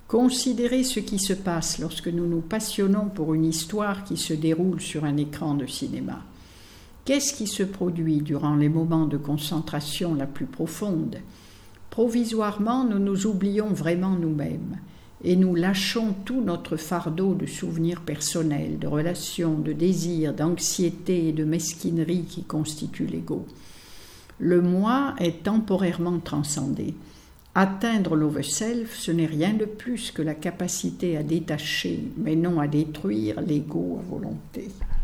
Considérez ce qui se passe lorsque nous nous passionnons pour une histoire qui se déroule sur un écran de cinéma. Qu'est-ce qui se produit durant les moments de concentration la plus profonde ? Provisoirement, nous nous oublions vraiment nous-mêmes et nous lâchons tout notre fardeau de souvenirs personnels, de relations, de désirs, d'anxiété et de mesquinerie qui constituent l'ego. Le moi est temporairement transcendé. Atteindre l'overself, ce n'est rien de plus que la capacité à détacher, mais non à détruire l'ego à volonté.